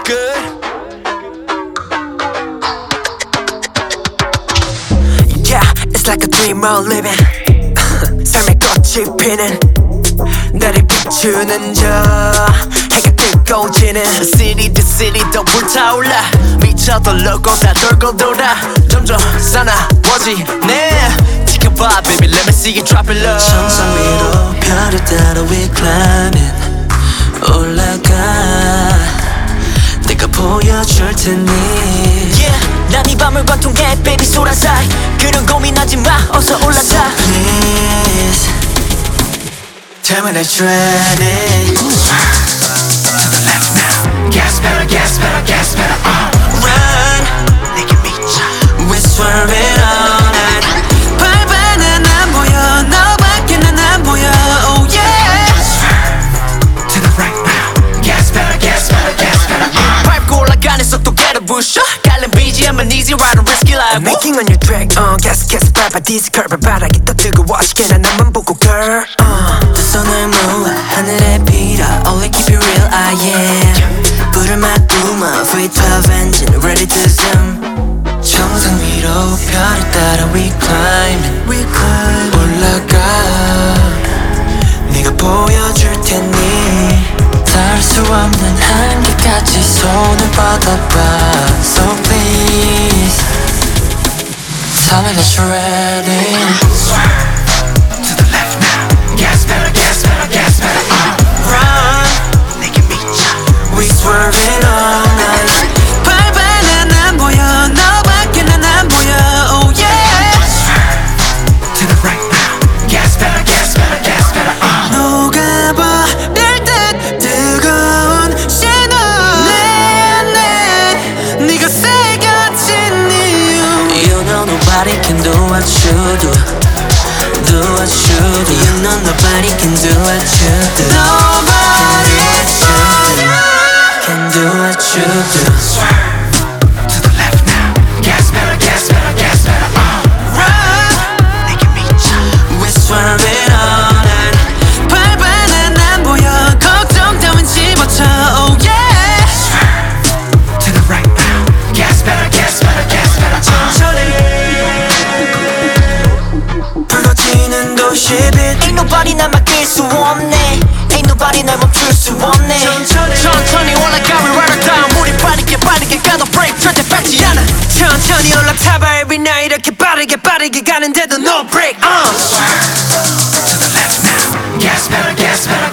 good. Yeah, it's like a dream we're living. 삶의 꽃이 피는 나를 비추는 저 해가 뜨거워지는 City to city 더 불타올라 미쳐 돌고 다 돌고 돌아 점점 사나워지네 지켜봐 baby let me see you drop it low 정상 위로 별을 따라 we climbing 올라가 내가 보여줄 테니 Yeah 난 이 밤을 관통해 baby 소라사이 그런 고민하지 마 어서 올라가 So please tell me that you're ready To the left now. Gas pedal, gas pedal, gas pedal. Run 내게 미쳐. We're swerving all night 발바는 안 보여 너밖에 난 안 보여 Oh yeah To the right now. Gas pedal, gas pedal, gas pedal. 밟고 올라가는 속도 get a boost 갈린 BGM은 easy ride and risky life Making on your track 계속 밟아 디스 curve 바닥이 더 뜨거워지게 난 나만 보고 girl 두 손을 모아 하늘에 빌어 Only keep it real I am 불을 맞으며 V12 engine ready to zoom 정상 위로 별을 따라 we climb 올라가 네가 보여줄 테니 닿을 수 없는 한계까지 손을 뻗어봐 So please tell me that you're ready To the left now. Gas pedal, gas pedal, gas pedal. Run 내게 미쳐. We swerving all night 발바는 안 보여 너밖에 난 안 보여 Oh yeah To the right now. Gas pedal, gas pedal, gas pedal. 녹아버릴 듯 뜨거운 신호 내 안에 네가 새겨진 이유 You know nobody can do what you do Do what you do You know nobody can do what you do Nobody can do what you do To the left now. Gas pedal, gas pedal, gas pedal. Run 내게 미쳐. We're swerving all night 발바는 안 보여 걱정 따윈 집어쳐 Oh yeah To the right now. Gas pedal, gas pedal, gas pedal. 붉어지는 도시빛 Ain't nobody 날 막을 수 없네 Ain't nobody 날 멈출 수 없네 천천히 올라가 we ride it down 우리 빠르게 가도 break 절대 밟지 않아 천천히 올라타봐 every night 이렇게 빠르게 가는데도 no break To the left now. Gas pedal, gas pedal,